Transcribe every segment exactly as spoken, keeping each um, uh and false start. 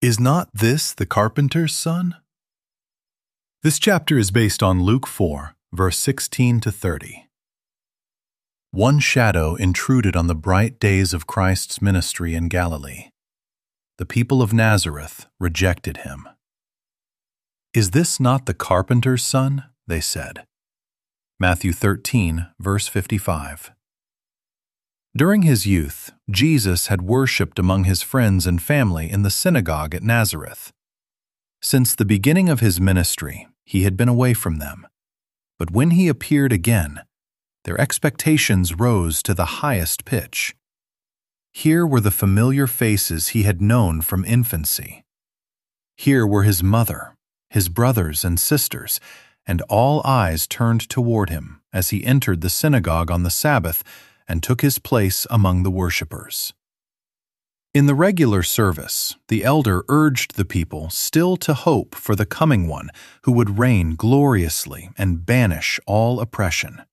Is not this the carpenter's son? This chapter is based on Luke four, verse sixteen to thirty. One shadow intruded on the bright days of Christ's ministry in Galilee. The people of Nazareth rejected him. Is this not the carpenter's son? They said. Matthew thirteen, verse fifty-five. During his youth, Jesus had worshipped among his friends and family in the synagogue at Nazareth. Since the beginning of his ministry, he had been away from them. But when he appeared again, their expectations rose to the highest pitch. Here were the familiar faces he had known from infancy. Here were his mother, his brothers and sisters, and all eyes turned toward him as he entered the synagogue on the Sabbath and took his place among the worshippers. In the regular service, the elder urged the people still to hope for the coming one who would reign gloriously and banish all oppression.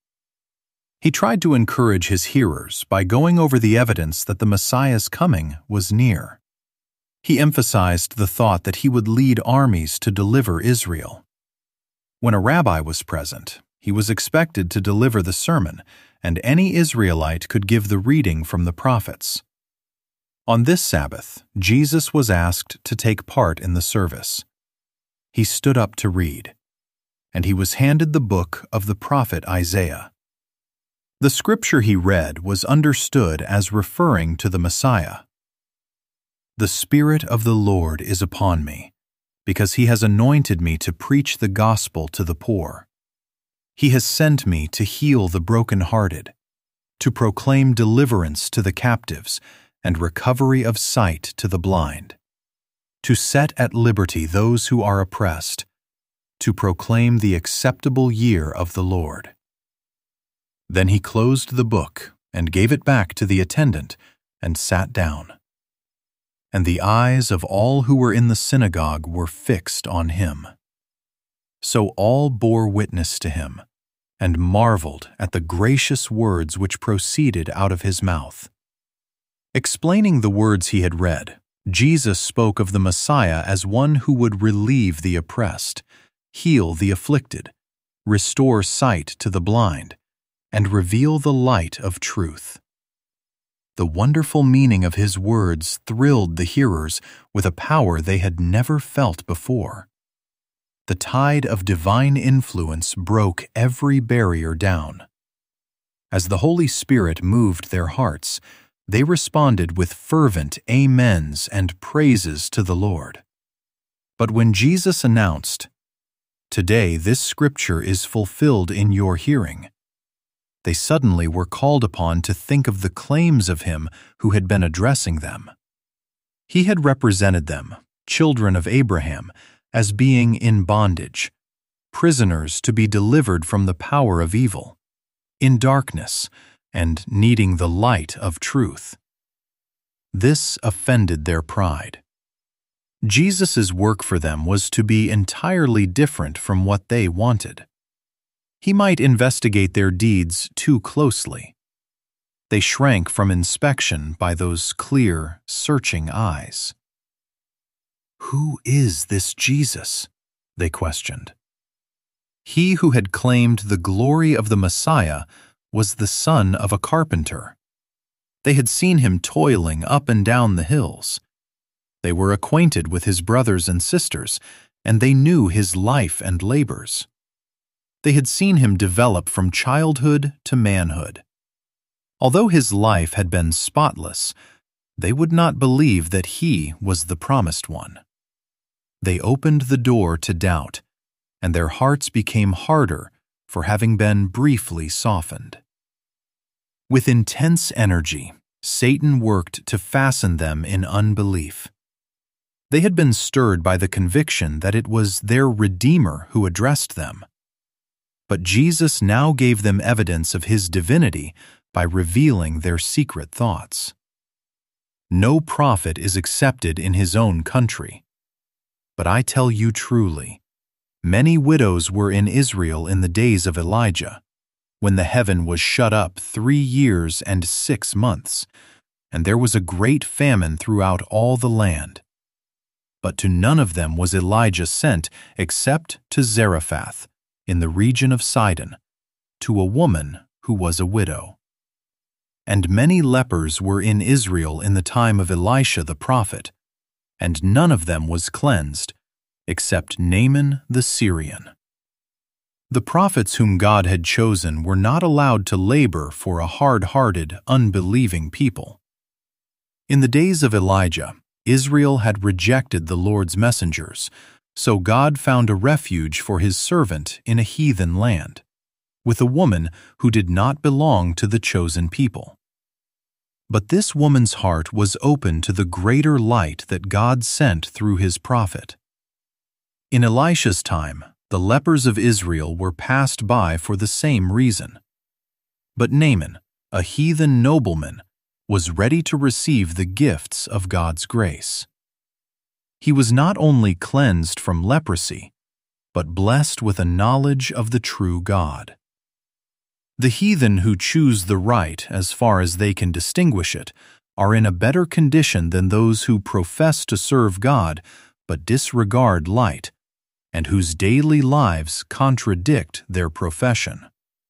He tried to encourage his hearers by going over the evidence that the Messiah's coming was near. He emphasized the thought that he would lead armies to deliver Israel. When a rabbi was present, he was expected to deliver the sermon, and any Israelite could give the reading from the prophets. On this Sabbath, Jesus was asked to take part in the service. He stood up to read, and he was handed the book of the prophet Isaiah. The scripture he read was understood as referring to the Messiah. "The Spirit of the Lord is upon me, because he has anointed me to preach the gospel to the poor. He has sent me to heal the brokenhearted, to proclaim deliverance to the captives and recovery of sight to the blind, to set at liberty those who are oppressed, to proclaim the acceptable year of the Lord." Then he closed the book and gave it back to the attendant and sat down. And the eyes of all who were in the synagogue were fixed on him. So all bore witness to him, and marveled at the gracious words which proceeded out of his mouth. Explaining the words he had read, Jesus spoke of the Messiah as one who would relieve the oppressed, heal the afflicted, restore sight to the blind, and reveal the light of truth. The wonderful meaning of his words thrilled the hearers with a power they had never felt before. The tide of divine influence broke every barrier down. As the Holy Spirit moved their hearts, they responded with fervent amens and praises to the Lord. But when Jesus announced, "Today this scripture is fulfilled in your hearing," they suddenly were called upon to think of the claims of him who had been addressing them. He had represented them, children of Abraham, as being in bondage, prisoners to be delivered from the power of evil, in darkness, and needing the light of truth. This offended their pride. Jesus' work for them was to be entirely different from what they wanted. He might investigate their deeds too closely. They shrank from inspection by those clear, searching eyes. "Who is this Jesus?" they questioned. He who had claimed the glory of the Messiah was the son of a carpenter. They had seen him toiling up and down the hills. They were acquainted with his brothers and sisters, and they knew his life and labors. They had seen him develop from childhood to manhood. Although his life had been spotless, they would not believe that he was the promised one. They opened the door to doubt, and their hearts became harder for having been briefly softened. With intense energy, Satan worked to fasten them in unbelief. They had been stirred by the conviction that it was their Redeemer who addressed them. But Jesus now gave them evidence of his divinity by revealing their secret thoughts. No prophet is accepted in his own country. But I tell you truly, many widows were in Israel in the days of Elijah, when the heaven was shut up three years and six months, and there was a great famine throughout all the land. but to none of them was Elijah sent except to Zarephath, in the region of Sidon, to a woman who was a widow. And many lepers were in Israel in the time of Elisha the prophet, and none of them was cleansed, except Naaman the Syrian. The prophets whom God had chosen were not allowed to labor for a hard-hearted, unbelieving people. In the days of Elijah, Israel had rejected the Lord's messengers, so God found a refuge for his servant in a heathen land, with a woman who did not belong to the chosen people. But this woman's heart was open to the greater light that God sent through his prophet. In Elisha's time, the lepers of Israel were passed by for the same reason. But Naaman, a heathen nobleman, was ready to receive the gifts of God's grace. He was not only cleansed from leprosy, but blessed with a knowledge of the true God. The heathen who choose the right as far as they can distinguish it are in a better condition than those who profess to serve God but disregard light, and whose daily lives contradict their profession.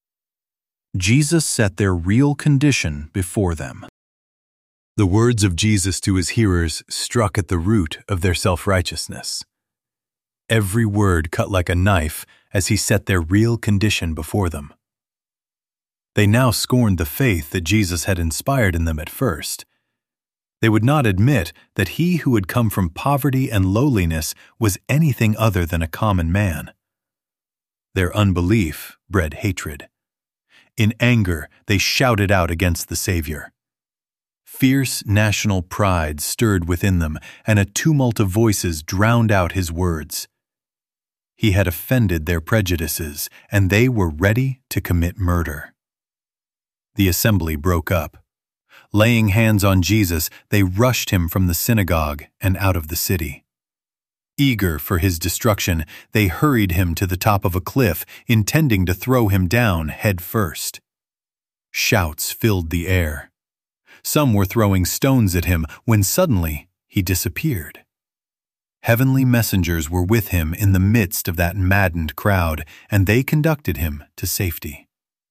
Jesus set their real condition before them. The words of Jesus to his hearers struck at the root of their self-righteousness. Every word cut like a knife as he set their real condition before them. They now scorned the faith that Jesus had inspired in them at first. They would not admit that he who had come from poverty and lowliness was anything other than a common man. Their unbelief bred hatred. In anger, they shouted out against the Savior. Fierce national pride stirred within them, and a tumult of voices drowned out his words. He had offended their prejudices, and they were ready to commit murder. The assembly broke up. Laying hands on Jesus, they rushed him from the synagogue and out of the city. Eager for his destruction, they hurried him to the top of a cliff, intending to throw him down head first. Shouts filled the air. Some were throwing stones at him when suddenly he disappeared. Heavenly messengers were with him in the midst of that maddened crowd, and they conducted him to safety.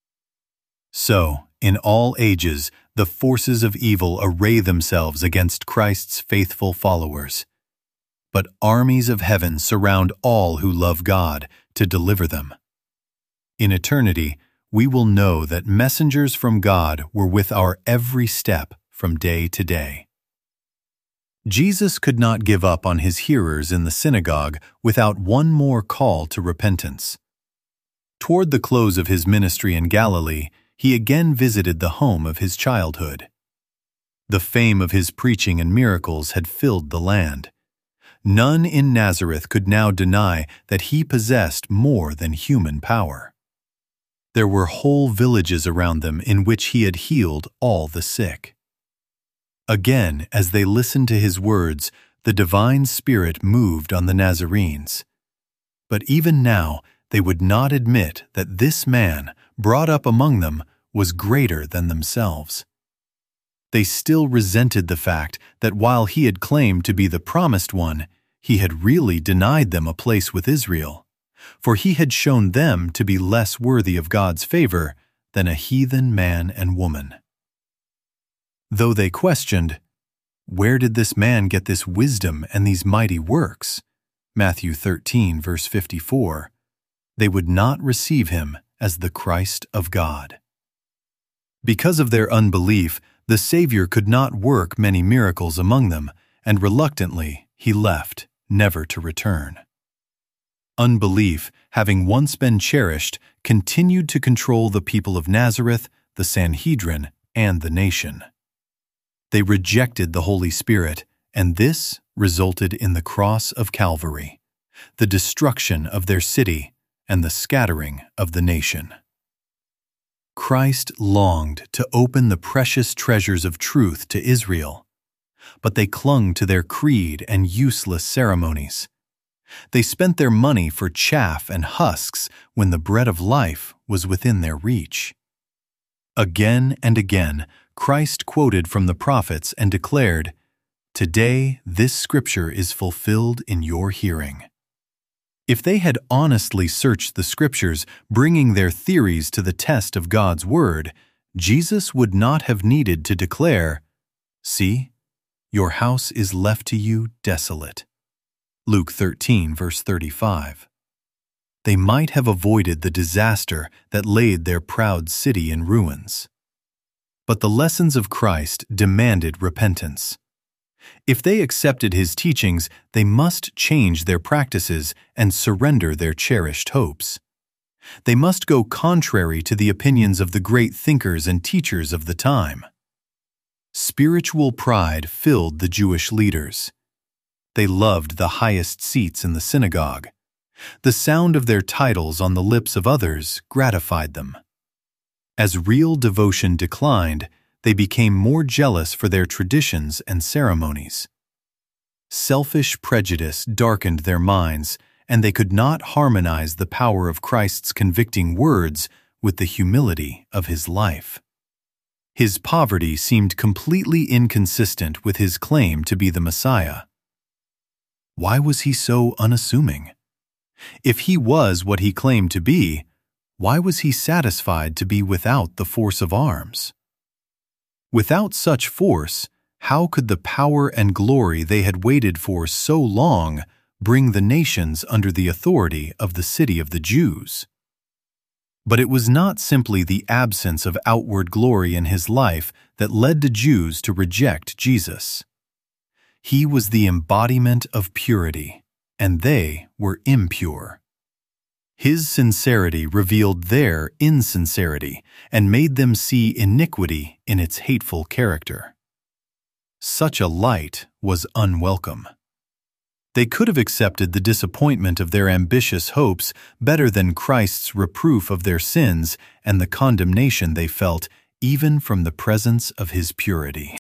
So, in all ages, the forces of evil array themselves against Christ's faithful followers. But armies of heaven surround all who love God to deliver them. In eternity, we will know that messengers from God were with our every step from day to day. Jesus could not give up on his hearers in the synagogue without one more call to repentance. Toward the close of his ministry in Galilee, he again visited the home of his childhood. The fame of his preaching and miracles had filled the land. None in Nazareth could now deny that he possessed more than human power. There were whole villages around them in which he had healed all the sick. Again, as they listened to his words, the divine Spirit moved on the Nazarenes. But even now, they would not admit that this man, brought up among them, was greater than themselves. They still resented the fact that while he had claimed to be the promised one, he had really denied them a place with Israel, for he had shown them to be less worthy of God's favor than a heathen man and woman. Though they questioned, "Where did this man get this wisdom and these mighty works?" Matthew thirteen, verse fifty-four, they would not receive him as the Christ of God. Because of their unbelief, the Savior could not work many miracles among them, and reluctantly he left, never to return. Unbelief, having once been cherished, continued to control the people of Nazareth, the Sanhedrin, and the nation. They rejected the Holy Spirit, and this resulted in the cross of Calvary, the destruction of their city, and the scattering of the nation. Christ longed to open the precious treasures of truth to Israel, but they clung to their creed and useless ceremonies. They spent their money for chaff and husks when the bread of life was within their reach. Again and again, Christ quoted from the prophets and declared, Today, this scripture is fulfilled in your hearing. If they had honestly searched the scriptures, bringing their theories to the test of God's word, Jesus would not have needed to declare, "See, your house is left to you desolate." Luke thirteen, verse thirty-five. They might have avoided the disaster that laid their proud city in ruins. But the lessons of Christ demanded repentance. If they accepted his teachings, they must change their practices and surrender their cherished hopes. They must go contrary to the opinions of the great thinkers and teachers of the time. Spiritual pride filled the Jewish leaders. They loved the highest seats in the synagogue. The sound of their titles on the lips of others gratified them. As real devotion declined, they became more jealous for their traditions and ceremonies. Selfish prejudice darkened their minds, and they could not harmonize the power of Christ's convicting words with the humility of his life. His poverty seemed completely inconsistent with his claim to be the Messiah. Why was he so unassuming? If he was what he claimed to be, why was he satisfied to be without the force of arms? Without such force, how could the power and glory they had waited for so long bring the nations under the authority of the city of the Jews? But it was not simply the absence of outward glory in his life that led the Jews to reject Jesus. He was the embodiment of purity, and they were impure. His sincerity revealed their insincerity and made them see iniquity in its hateful character. Such a light was unwelcome. They could have accepted the disappointment of their ambitious hopes better than Christ's reproof of their sins and the condemnation they felt even from the presence of his purity.